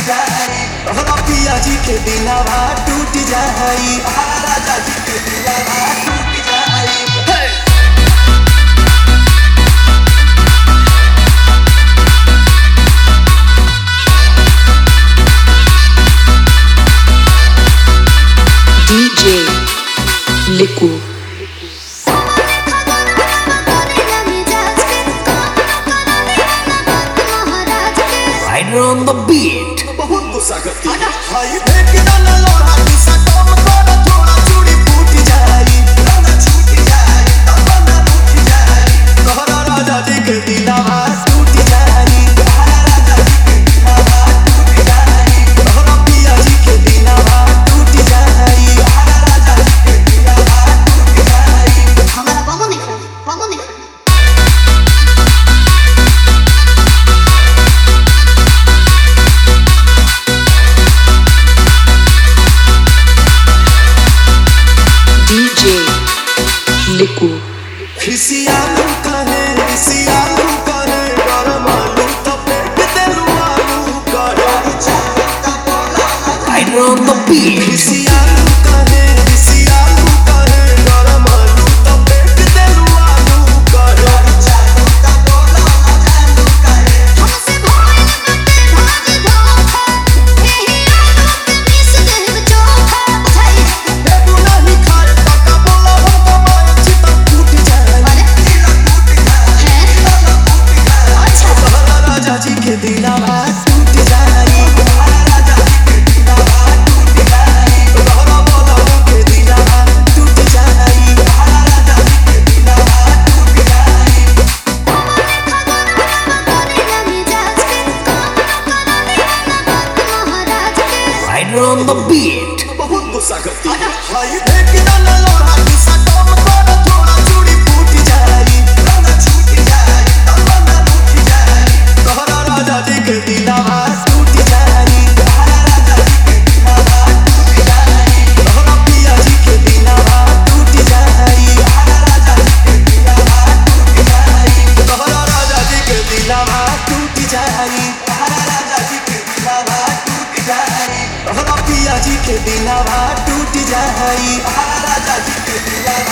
जाई, तोहरा पिया जी के दिलवा टूट जाई, राजा जी के दिलवा टूट जाई। DJ Liku. Rider on the beat. बहुत गुस्सा करती है। हाय फेंक डाला लोहा किसा काम कर थोड़ा चूड़ी फूट जाई, रंग छूट जाई, तमन्ना रूठ जाई, तोहरा राजा जी के दिलवा टूट जाई, राजा जी के दिलवा टूट जाई, तोहरा पिया जी के दिलवा टूट जाई, राजा जी के दिलवा टूट जाई। हमारा बाबू नहीं DJ Liku. खिसियालू कहे गरम आलू तो फेंक देलू आलू कहे, Rider on the beat. खिसियालू कहे गरम आलू तो फेंक देलू आलू कहे, हमसे भोल बटे भागी धोखा यही आलू के मिस देव चोखा उठाई बेबू नहीं खाए पका बोला हम कमाए चिता टूट जाए, अच्छा तोहरा राजा जी के दिलवा टूट जाई, राजा जी के दिलवा टूट जाई, तोहरा बोला के दिलवा टूट जाई, राजा जी के दिलवा टूट जाई। Rider on the beat. बहुत गुस्सा करती है। हाय फेंक डाला लोहा किसा काम कर थोड़ा चूड़ी फूट जाई, रंग छूट जाई, तमन्ना रूठ जाई, तोहरा राजा जी के दिलवा टूट जाई, राजा जी के दिलवा टूट जाई, तोहरा पिया जी के दिलवा टूट जाई, राजा जी के दिलवा टूट जाई, तोहरा राजा जी के दिलवा टूट जाई, राजा जी के दिलवा टूट जाई, तोहरा पिया जी के दिलवा टूट जाई, राजा जी के दिलवा